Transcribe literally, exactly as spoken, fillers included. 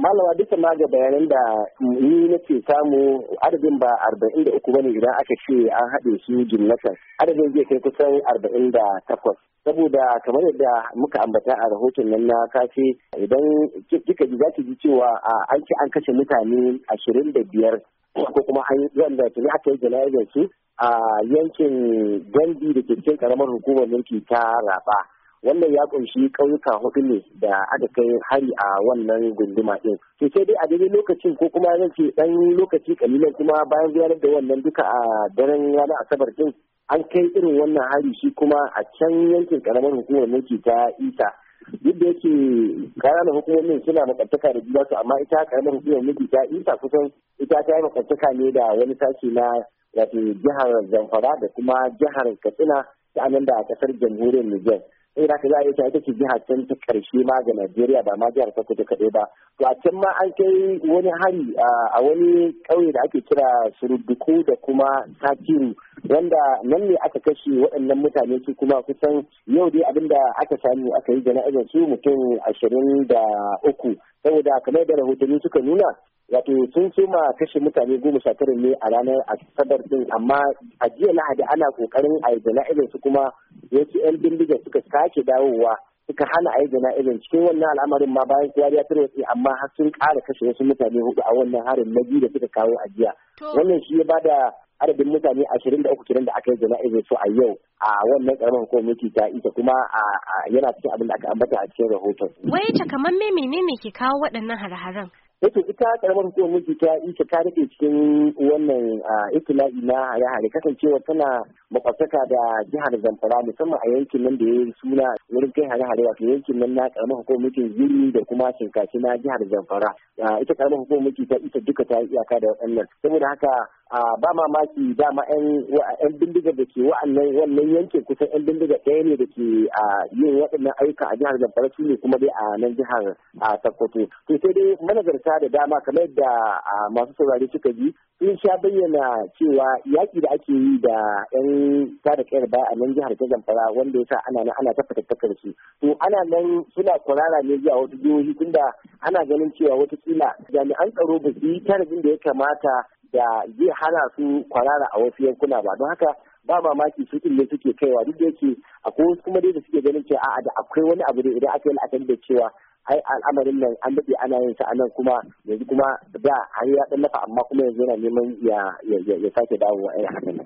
malama duka ma ga bayanan da ni nake samu adadin ba arba'in da uku bane idan aka ce an haɗe su jimlatan adadin zai kai kusan arba'in da takwas saboda kamar yadda muka ambata a rahoton nan na kace idan kika ji zaki ji cewa an ce an kashe mutane ashirin da biyar ko kuma an wanda tuni aka yi jana'izar su a yankin Gandi da ke cikin karamar hukumar mulki ta Raba. Wannan ya kunshi ƙauyuka hudu ne da aka kai hari a wannan gunduma ɗin. To sai dai a daidai lokacin ko kuma zan ce ɗan lokaci kalilan kuma bayan ziyarar da wannan duka a daren ranar Asabar ɗin an kai irin wannan hari shi kuma a can yankin karamar hukumar mulki ta Isa. Duk da yake ƙananan hukumomin suna makwabtaka da juna su amma ita karamar hukumar mulki ta Isa kusan ita ta yi makwabtaka ne da wani sashi na wato jihar Zamfara da kuma jihar Katsina ta nan da kasar jamhuriyar Nijar. sai da ka za a yi ta ita ce jiha can ta karshe ma ga Najeriya ba ma jihar Sokoto kaɗai ba. To a can ma an kai wani hari a wani ƙauye da ake kira Surudduku da kuma Sakiru wanda nan ne aka kashe waɗannan mutane su kuma kusan yau dai abinda aka samu aka yi jana'izar su mutum ashirin da uku saboda kamar da rahotanni suka nuna wato sun soma kashe mutane goma sha tara ne a ranar Asabar din amma a jiya Lahadi ana kokarin a yi jana'izar su kuma wasu 'yan bindiga suka sake dawowa suka hana a yi jana'izar cikin wannan al'amarin ma bayan kowa ya tarwatse amma har sun ƙara kashe wasu mutane hudu a wannan harin na biyu da suka kawo a jiya. Wannan shi ya bada adadin mutane ashirin da uku kiran da aka yi jana'izar su a yau a wannan karamar hukumar ta Isa kuma yana cikin abin da aka ambata a cikin rahoton. Wai takamaiman menene ke kawo waɗannan hare-haren? Yake ita karamar hukumar mulki ta Isa ta rike cikin wannan itila'i na hare-hare kasancewa tana makwabtaka da jihar Zamfara musamman a yankin nan da ya yi suna wurin kai hare-hare wato yankin nan na karamar hukumar mulkin Ziri da kuma Shinkaci na jihar Zamfara. Ita karamar hukumar mulki ta Isa duka ta yi iyaka da waɗannan saboda haka ba mamaki dama yan bindigar da ke wa'annan wannan yankin kusan yan bindigar ɗaya ne da ke yin waɗannan ayyuka a jihar Zamfara su ne kuma dai a nan jihar Sokoto. To sai dai manazarta da dama kamar da masu saurari suka ji sun sha bayyana cewa yaƙi da ake yi da yan tada kayar baya a nan jihar ta Zamfara wanda ya sa ana nan ana ta fatattakar su. To ana nan suna kwarara ne zuwa wasu jihohi tunda ana ganin cewa watakila jami'an tsaro ba su yi tanadin da ya kamata da zai hana su kwarara a wasu yankuna ba don haka ba mamaki su ne suke kaiwa duk da yake akwai wasu kuma dai da suke ganin cewa a'a da akwai wani abu da idan aka yi la'akari da cewa ai al'amarin nan an daɗe ana yin sa anan kuma yanzu kuma da har ya ɗan lafa amma kuma yanzu yana neman ya ya sake dawowa irin hakan nan.